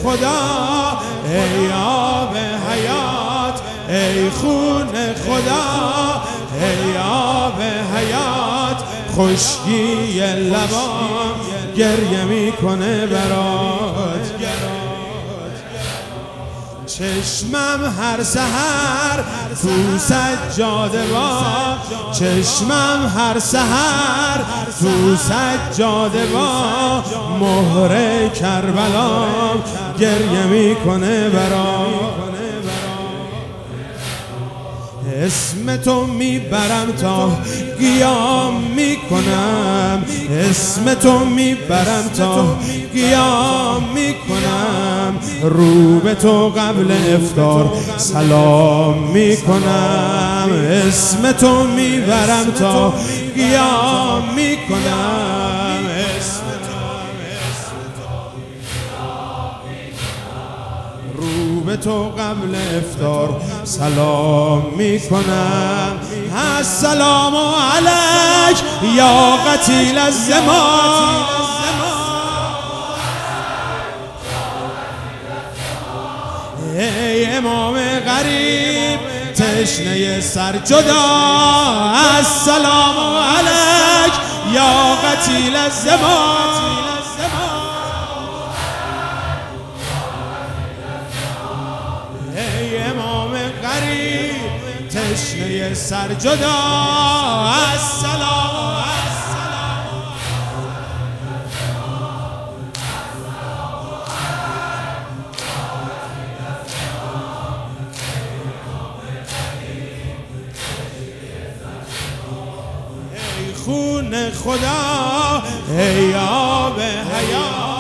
خدا ای آب حیات، ای خون خدا ای آب حیات، خشکی لبام گریه میکنه برات. چشمم هر سحر تو سجاده با، چشمم هر سحر تو سجاده با، مهر کربلام گریه میکنه برام. اسم تو میبرم تا قیام میکنم، اسم تو میبرم تا قیام میکنم، رو به تو قبل افطار سلام میکنم، اسم تو میبرم تا قیام میکنم، رو به تو قبل افطار سلام میکنم. السلام علیک یا قتیل الزمان، ای امام غریب تشنه سر جدا، السلام علیک یا قتیل الزمان، ای امام غریب تشنه سر جدا، السلام ای خون خدا ای آب حیات،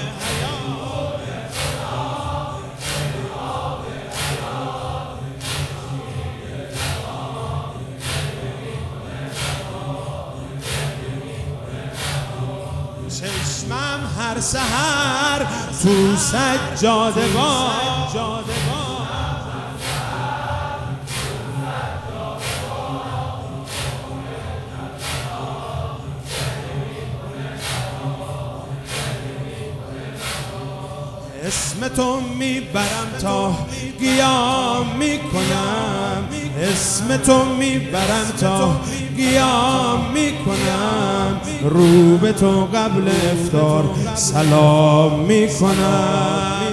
چشمم هر سحر تو سجاده با، اسم تو میبرم تا قیام میکنم، اسم تو میبرم تا قیام میکنم، رو به تو قبل افطار سلام میکنم.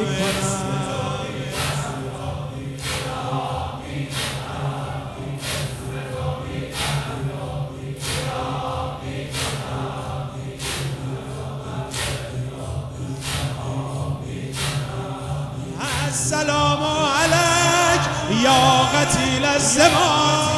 السلام علیک یا قتیل الزمان،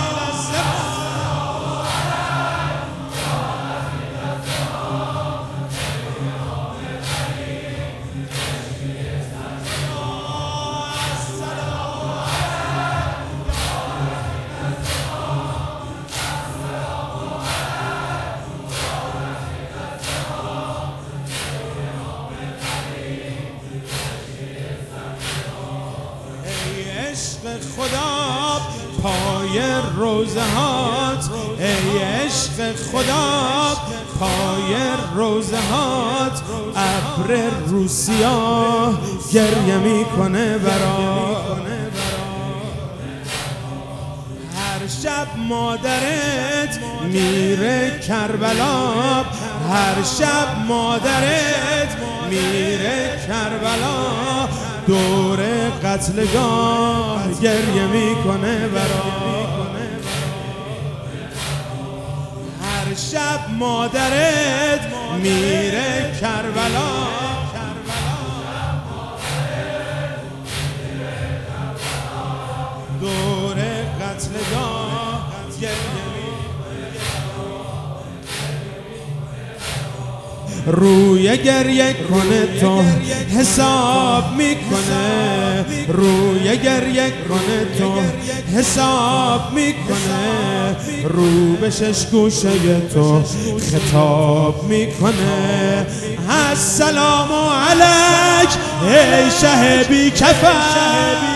عشق خدا پای روزه هات، ای عشق خدا پای روزه هات، ابر روسیا گریه میکنه برات. هر شب مادرت میره کربلا، هر شب مادرت میره کربلا، دور قتلگاه گریه میکنه برات. هر شب مادرت میره کربلا، دور قتلگاه گریه روی گریه کنه تو حساب میکنه، روی گریه کنه تو حساب میکنه، رو به شش گوشه تو خطاب میکنه. السلام علیک ای شه بی کفن،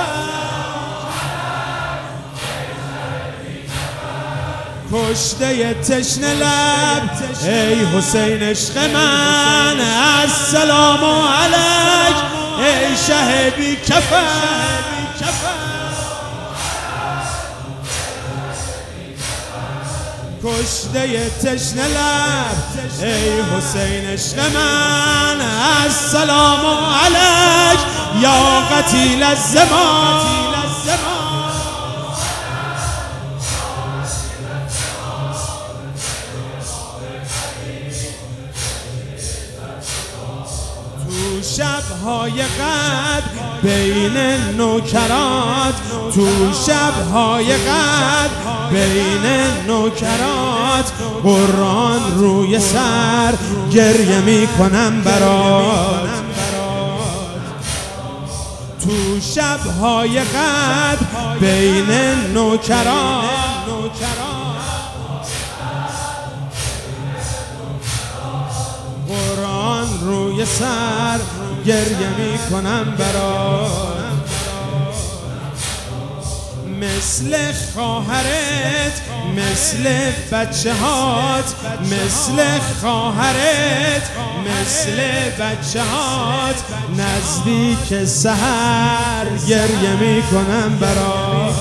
کشته تشنه لب ای حسین عشق من، السلام علیک شه بی کفن کشته تشنه لب ای حسین عشق من السلام علیک یا قتیل الزمان تو شب‌های قدر بین نوکرات تو شب‌های قدر بین نوکرات قرآن روی سر گریه میکنم برات تو شب‌های قدر بین نوکرات قرآن روی سر گریه میکنم برات مثل خواهرت مثل بچه هات مثل خواهرت مثل بچه هات نزدیک سحر گریه میکنم برات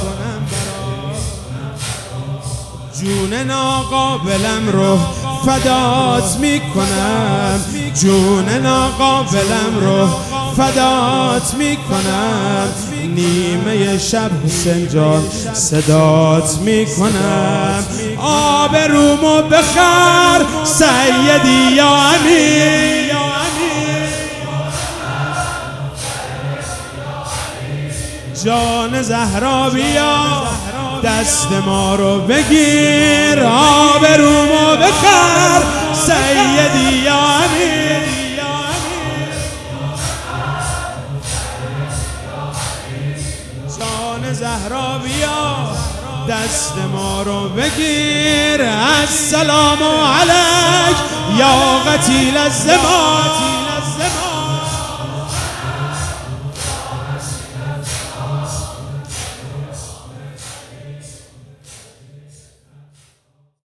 جون ناقابلم رو فدات میکنم جون ناقابلم رو فدات میکنم نیمه شب حسین جان صدات میکنم آبرومو بخر سیدی یا امیر جان زهرا بیا دست ما رو بگیر آبرومو بخر سیدی یا امیر جان زهرا بیا دست ما رو بگیر السلام علیک یا قتیل الزمان